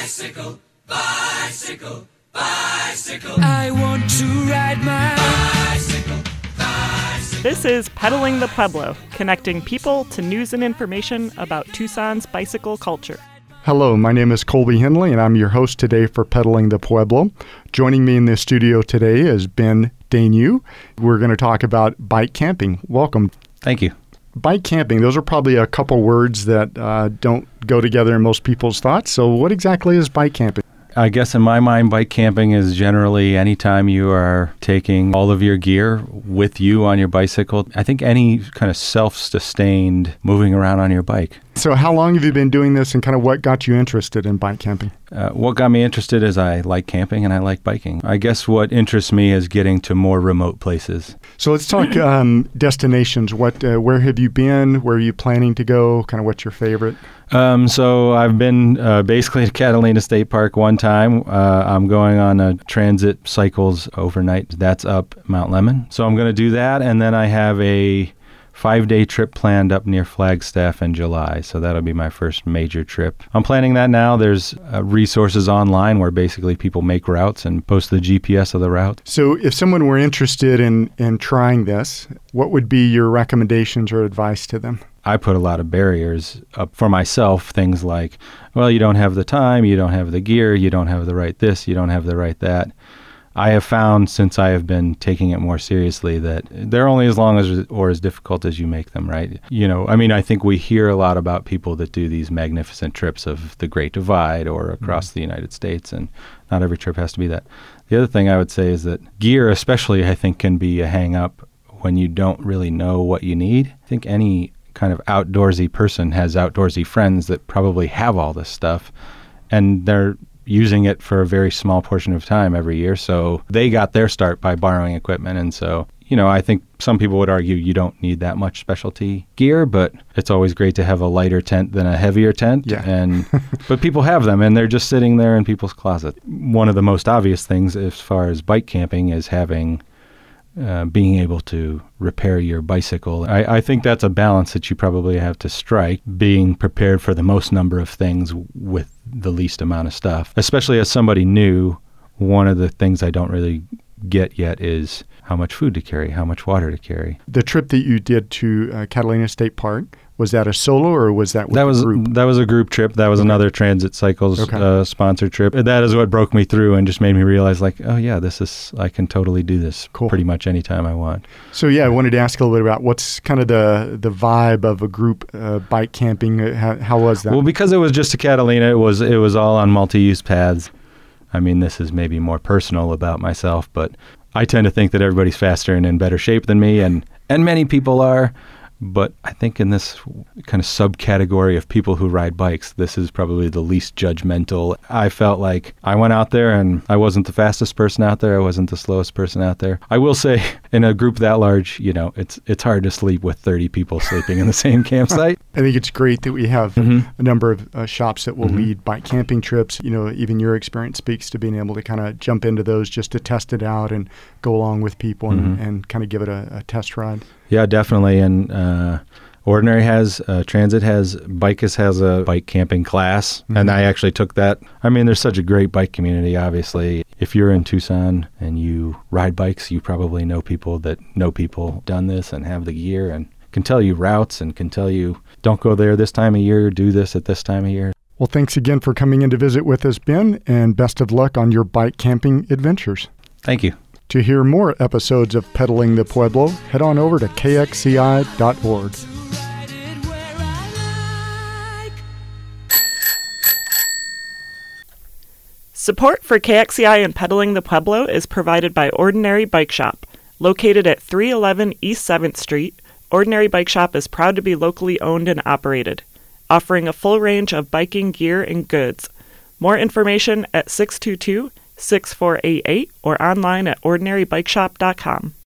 Bicycle, bicycle, bicycle. I want to ride my bicycle, bicycle. This is Pedaling the Pueblo, connecting people to news and information about Tucson's bicycle culture. Hello, my name is Colby Henley, and I'm your host today for Pedaling the Pueblo. Joining me in the studio today is Ben Dainu. We're going to talk about bike camping. Welcome. Thank you. Bike camping, those are probably a couple words that don't go together in most people's thoughts. So what exactly is bike camping? I guess in my mind, bike camping is generally anytime you are taking all of your gear with you on your bicycle. I think any kind of self-sustained moving around on your bike. So how long have you been doing this, and kind of what got you interested in bike camping? What got me interested is I like camping and I like biking. I guess what interests me is getting to more remote places. So let's talk destinations. Where have you been? Where are you planning to go? Kind of what's your favorite? So I've been basically to Catalina State Park one time. I'm going on a transit cycles overnight. That's up Mount Lemmon. So I'm going to do that. And then I have a 5-day trip planned up near Flagstaff in July. So that'll be my first major trip. I'm planning that now. There's resources online where basically people make routes and post the GPS of the route. So if someone were interested in trying this, what would be your recommendations or advice to them? I put a lot of barriers up for myself, things like, well, you don't have the time, you don't have the gear, you don't have the right this, you don't have the right that. I have found since I have been taking it more seriously that they're only as long as or as difficult as you make them, right? I think we hear a lot about people that do these magnificent trips of the Great Divide or across the United States, and not every trip has to be that. The other thing I would say is that gear especially, I think, can be a hang-up when you don't really know what you need. I think any kind of outdoorsy person has outdoorsy friends that probably have all this stuff, and they're using it for a very small portion of time every year. So they got their start by borrowing equipment. And so, I think some people would argue you don't need that much specialty gear, but it's always great to have a lighter tent than a heavier tent. Yeah. But people have them and they're just sitting there in people's closet. One of the most obvious things as far as bike camping is being able to repair your bicycle. I think that's a balance that you probably have to strike, being prepared for the most number of things with the least amount of stuff. Especially as somebody new, one of the things I don't really get yet is how much food to carry, how much water to carry. The trip that you did to Catalina State Park, was that a solo or was that with a group? That was a group trip. That was another Transit Cycles sponsored trip. That is what broke me through and just made me realize, I can totally do this pretty much anytime I want. So I wanted to ask a little bit about what's kind of the vibe of a group bike camping. How was that? Well, because it was just to Catalina, it was all on multi-use paths. I mean, this is maybe more personal about myself, but I tend to think that everybody's faster and in better shape than me, and many people are. But I think in this kind of subcategory of people who ride bikes, this is probably the least judgmental. I felt like I went out there and I wasn't the fastest person out there. I wasn't the slowest person out there. I will say in a group that large, it's hard to sleep with 30 people sleeping in the same campsite. I think it's great that we have a number of shops that will lead bike camping trips. Even your experience speaks to being able to kind of jump into those just to test it out and go along with people and kind of give it a test ride. Yeah, definitely. And Ordinary has, Transit has, Bicus has a bike camping class. And I actually took that. I mean, there's such a great bike community, obviously. If you're in Tucson and you ride bikes, you probably know people that know people done this and have the gear and can tell you routes and can tell you, don't go there this time of year, do this at this time of year. Well, thanks again for coming in to visit with us, Ben, and best of luck on your bike camping adventures. Thank you. To hear more episodes of Pedaling the Pueblo, head on over to kxci.org. Support for KXCI and Pedaling the Pueblo is provided by Ordinary Bike Shop. Located at 311 East 7th Street, Ordinary Bike Shop is proud to be locally owned and operated, offering a full range of biking gear and goods. More information at 622-6488 or online at ordinarybikeshop.com.